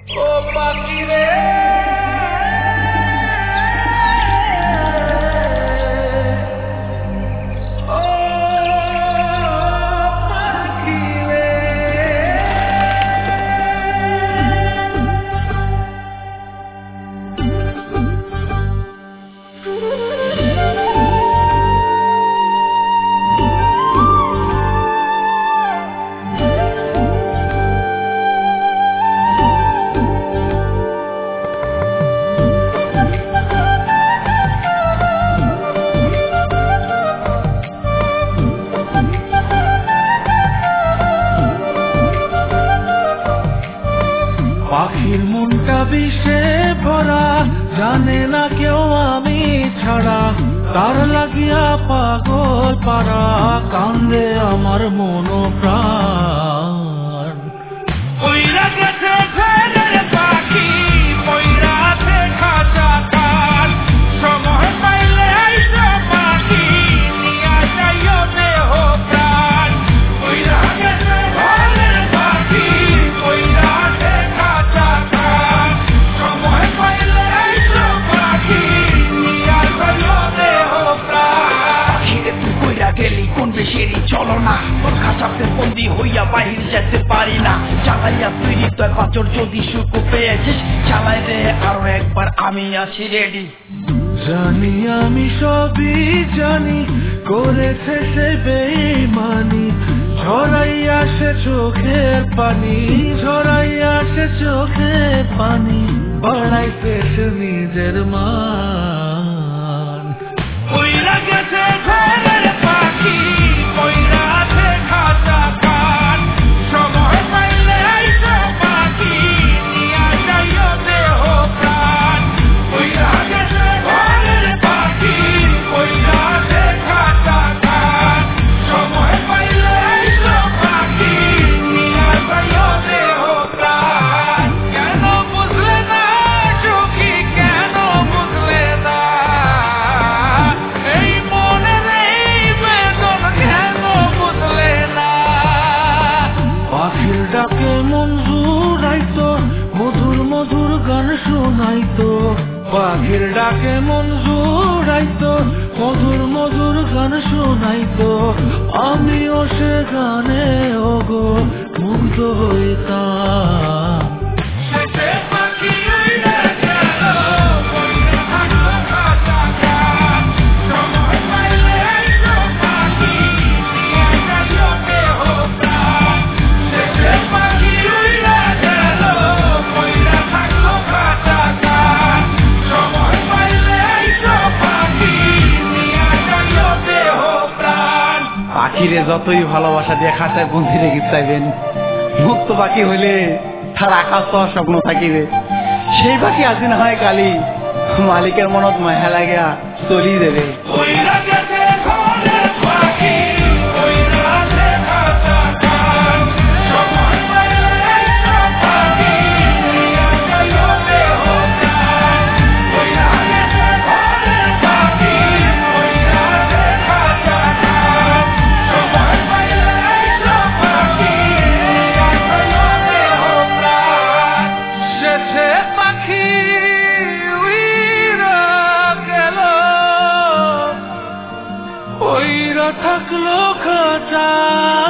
ও পাখি রে পাখির মনটা বিষে ভরা জানে না কেউ আমি ছাড়া তার লাগিয়া পাগল পারা কান্দে আমার মন প্রাণ কইরা গেছে ঘরের পাখি কইরা আছে খাঁচা কাল সময় পাইলে আইসো পাখি নিয়া যাইও দেহ প্রাণ কইরা গেছে ঘরের পাখি কইরা আছে খাঁচা কাল সময় পাইলে আইসো পাখি নিয়া যাইও দেহ প্রাণ পাখিরে তুই কইরা গেলি কোন বেশেরই চলো না তোর খাঁচাতে বন্দি হইয়া বাহির যেতে পারি না চালাইয়া তুই হৃদয় পাচর যদি সুখ পেয়েছিস চালাই রে আরো একবার আমি আছি রেডি জানি আমি সবই জানি করেছে সে বেঈমানি ঝরাইয়া সে চোখের পানি ঝরাইয়া সে চোখের পানি বাড়াইতে সে নিজের মান কইরা গেছে ঘরের পাখি কইরা আছে খাঁচা কাল সময় পাইলে আইসো পাখি নিয়া যাইও দেহ প্রাণ কইরা গেছে ঘরের পাখি কইরা আছে খাঁচা কাল সময় পাইলে আইসো পাখি নিয়া যাইও দেহ প্রাণ কেন বুঝলে না সখী কেন বুঝলে না এই মনের এই বেদন কেন বুঝলে না পাখির ডাকে মন জুড়াইতো মধুর মধুর গান শোনাইতো পাখির ডাকে মন জুড়াইতো মধুর মধুর গান শোনাইতো আমিও সে গানে ওগো মুগ্ধ হইতাম পাখিরে যতই ভালোবাসা দিয়ে খাঁচায় বন্দি রেখে চাইবেন মুক্ত পাখি হইলে তার আকাশ তো স্বপ্ন থাকিবে সেই পাখি আজ না হয় কালি মালিকের মনত মায়া লাগিয়া চলি দেবে থাকলো খাঁচা